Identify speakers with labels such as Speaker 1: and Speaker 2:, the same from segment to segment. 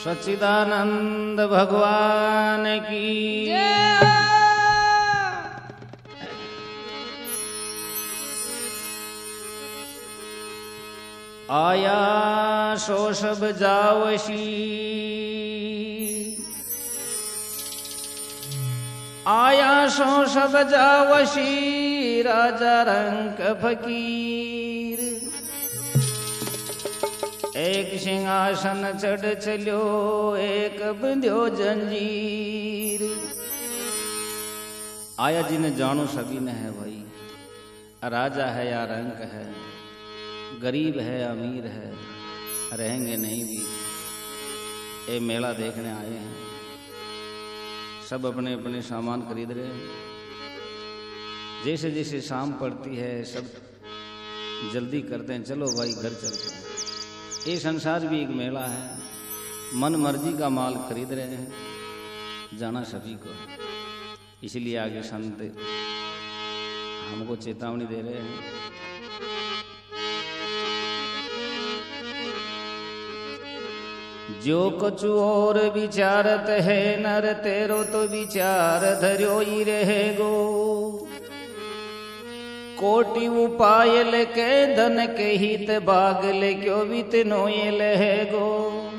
Speaker 1: सच्चिदानंद भगवान की आया सो सब जावशी, आया सो सब जावशी राजा रंक फकीर। एक सिंहासन चढ़ चलो एक बंध्यो जंजीर। आया जी ने जानो सभी ने है भाई, राजा है या रंक है, गरीब है अमीर है, रहेंगे नहीं भी। ये मेला देखने आए हैं, सब अपने अपने सामान खरीद रहे हैं। जैसे जैसे शाम पड़ती है सब जल्दी करते हैं, चलो भाई घर चलते हैं। ये संसार भी एक मेला है, मन मर्जी का माल खरीद रहे हैं, जाना सभी को। इसलिए आगे संत हमको चेतावनी दे रहे हैं। जो कछु और विचारत है नर, तेरो तो विचार धर्यो ही रहेगो। कोटि उपाय लेके धन के हित भाग ले, क्यों वितनो ये लहेगो।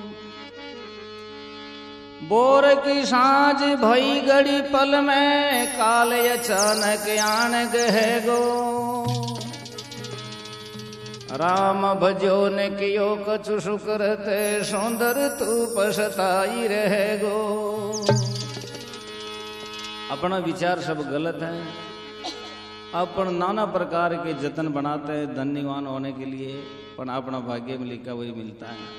Speaker 1: बोर की सांझ भई घड़ी पल में, काल अचानक आन गहेगो। राम भजो ने कियो कछु सुकृत, सुंदर तू पछताई रहेगो। अपना विचार सब गलत है, अपन नाना प्रकार के जतन बनाते हैं धन्यवान होने के लिए, पर अपना भाग्य में लिखा वही मिलता है।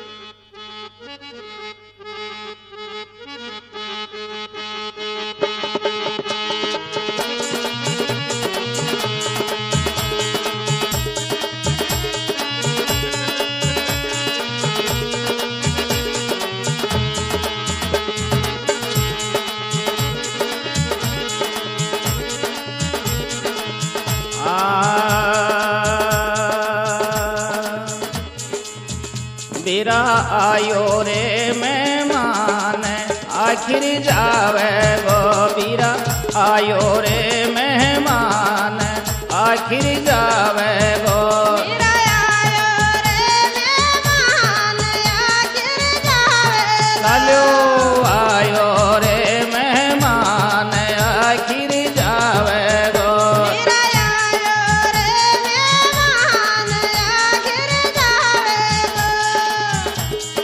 Speaker 1: बीरा आयो रे मेहमान, आखिर जावे गो। बीरा आयो रे मेहमान, आखिर जावे गो।
Speaker 2: बीरा आयो रे मेहमान, आखिर जावे गो।
Speaker 1: लालो आयो रे मेहमान, आखिर जावे गो।
Speaker 2: बीरा आयो रे मेहमान, आखिर जावे गो।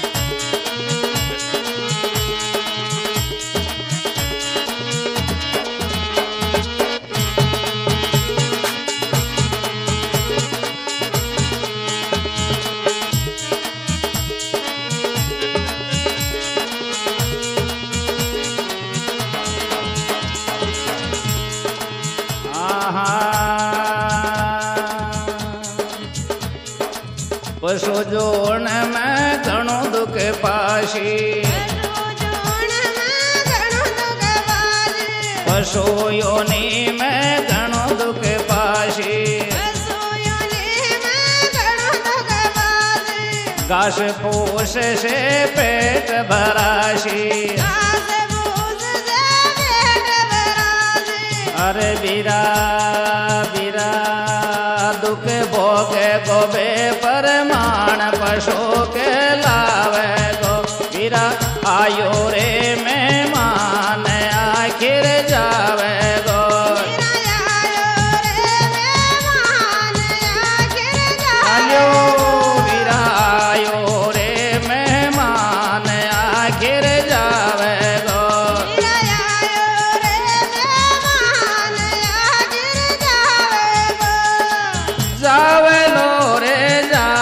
Speaker 1: पशु जोन में घणो दुख पाशी, पशु योनि में घणो दुख पाशी। घास फूस से पेट भराशी, अरे बीरा बीरा दुख भोगे गोबे परमाण, पशु के लावे गो। बीरा आयो रे मेहमान, आखिर जावे गो। आयो बीरा आयो रे मेहमान, आखिर जावे गो। जावे लो रे जा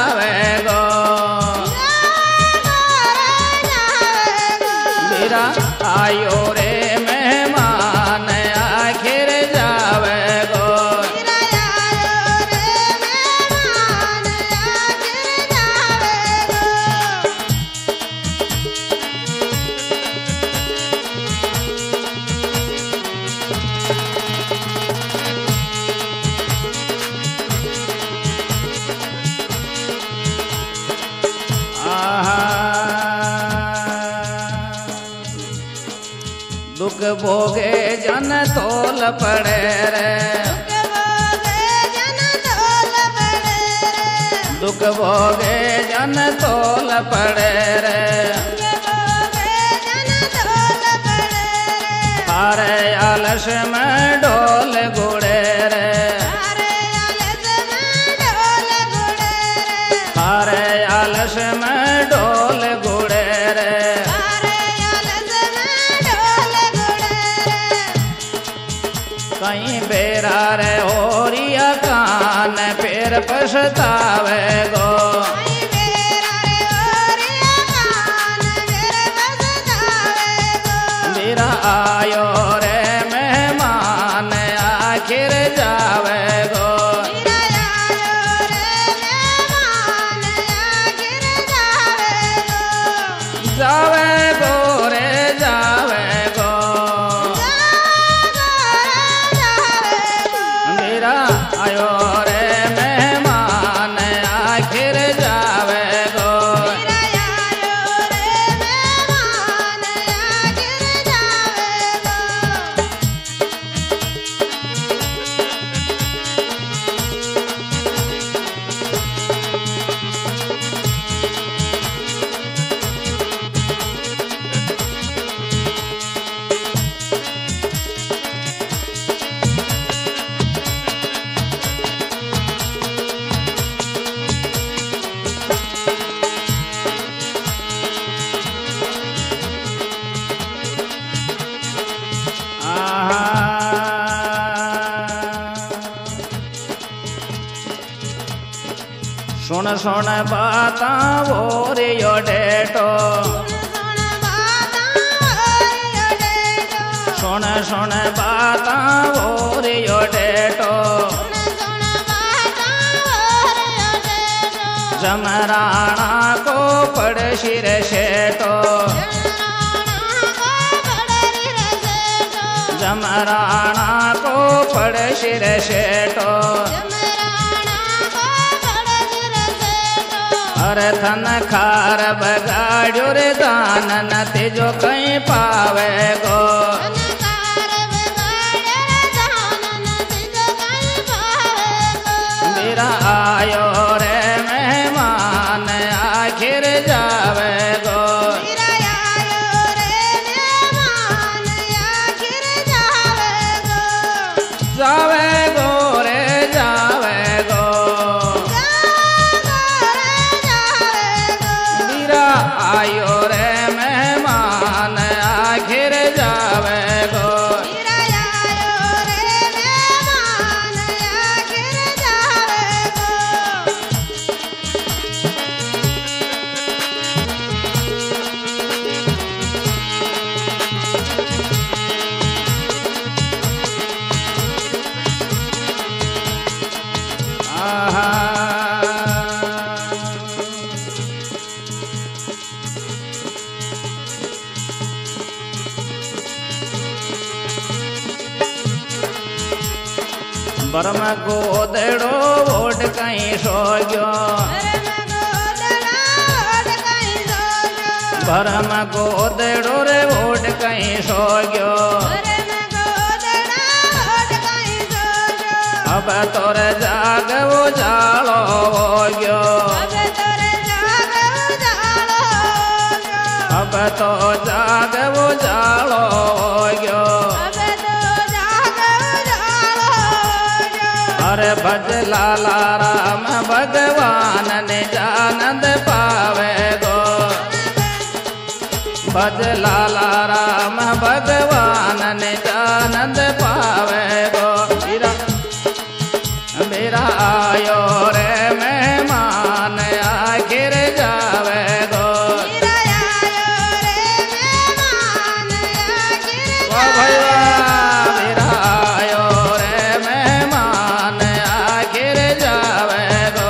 Speaker 1: भोगे जन तोल पड़े रे, दुख भोगे जन तोल पड़े रे, हारे आलस में डोल गुड़े रे, हारे आलस में डोल गुड़े रे, कहीं बेरा रे होरिया कान फिर पछतावे गो, मेरा आयो रे मेहमान आखिर जावे गो, जावे गो रे जावे गो, मेरा आयो रे मेहमान आखिर जावे गो, सुन सुन बाता वो रे यो डेटो, सुन सुन बाता वो रे यो डेटो, जमराना को पड़ शिर शेटो, जमराना को पड़ शिर शेटो, अरे धन खार बगाड़ो रे दान न तेजो कहीं पावे गो, मेरा आयो रे मेहमान आखिर जावे गो, जावे गो रे जावे गो, आयो रे मेहमान आखिर जावे गो, बरम गोदड़ो वोट कहीं सो गयो, बरम गोदड़ो रे वोट कहीं सो गयो, अब तोर जाग वो जालो हो गयो, अब तो जाग वो जालो हो गयो, अरे भज लाला राम भगवान ने जानंद पावे गो, भज लाला राम भगवान ने जानंद पावे गो, मेरा आयो रे मेहमान आखिर जावे गो, वाह भाई वाह, मेरा आयो रे मेहमान आखिर जावे गो,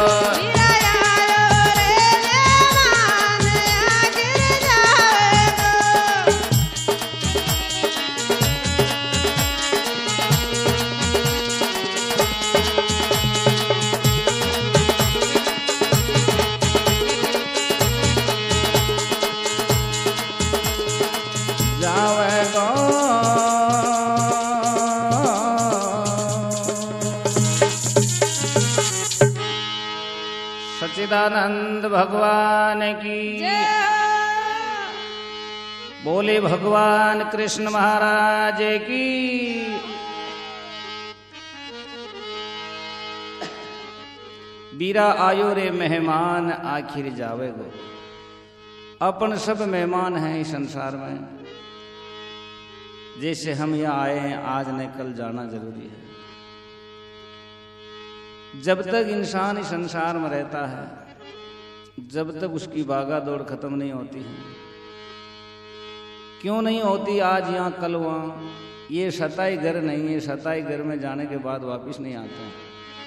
Speaker 1: सच्चिदानंद भगवान की
Speaker 2: जय हो।
Speaker 1: बोले भगवान कृष्ण महाराज की। बीरा आयो रे मेहमान आखिर जावेगो। अपन सब मेहमान हैं इस संसार में। जैसे हम यहाँ आए हैं, आज न कल जाना जरूरी है। जब तक इंसान इस संसार में रहता है, जब तक उसकी भागा दौड़ खत्म नहीं होती है। क्यों नहीं होती? आज यहाँ कल वहाँ। ये सताई घर नहीं है, सताई घर में जाने के बाद वापस नहीं आते हैं।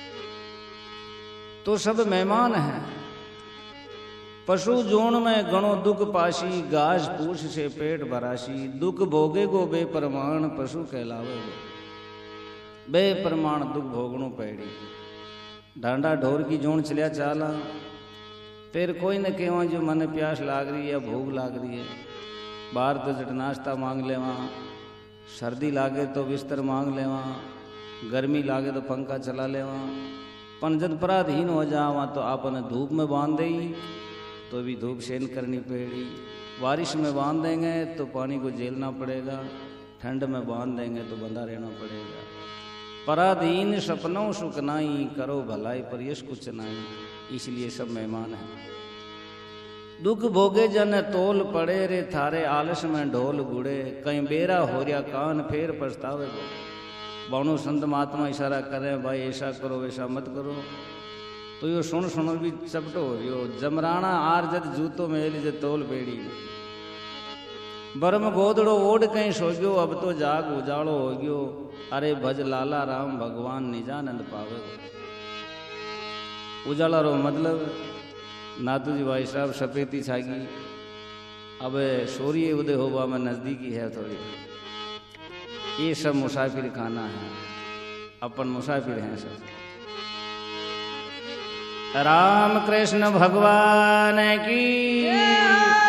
Speaker 1: तो सब मेहमान हैं। पशु जोन में गणो दुख पाशी, घास पूछ से पेट भराशी। दुख भोगे गो बेप्रमाण, पशु कहलावे गो। बेप्रमाण दुख भोगणो पैड़ी। ढांडा ढोर की जोन चलिया चाला, फिर कोई न कहवा जो मन प्यास लाग रही है, भूख लाग रही है। बाहर तो जट नाश्ता मांग लेवा, सर्दी लागे तो बिस्तर मांग लेवा, गर्मी लागे तो पंखा चला लेवा। पन जब पराधीन हो जावा तो आपने धूप में बांध देगी तो भी धूप सहन करनी पड़ेगी। बारिश में बांध देंगे तो पानी को झेलना पड़ेगा, ठंड में बांध देंगे तो बंधा रहना पड़ेगा। पराधीन सपनों सुख नाई, करो भलाई पर यश कुछ नाई। इसलिए सब मेहमान हैं। दुख भोगे जन तोल पड़े रे, थारे आलस में ढोल गुड़े। कहीं बेरा हो रहा कान फेर पछतावे को। बाणु संत महात्मा इशारा करें, भाई ऐसा करो वैसा मत करो, तो यो सुन सुनो भी चपटो हो रियो। जमराना आर जद जूतो मेली जद तोल बेड़ी। बरम गोदड़ो ओढ़ कहीं सो गयो, अब तो जाग उजाड़ो हो गयो। अरे भज लाला राम भगवान निजानंद पावे। उजाला रो मतलब नातू जी भाई साहब सपेती छागी। अब सूर्य उदय होगा में नजदीकी है थोड़ी। ये सब मुसाफिर खाना है, अपन मुसाफिर हैं सब। राम कृष्ण भगवान की।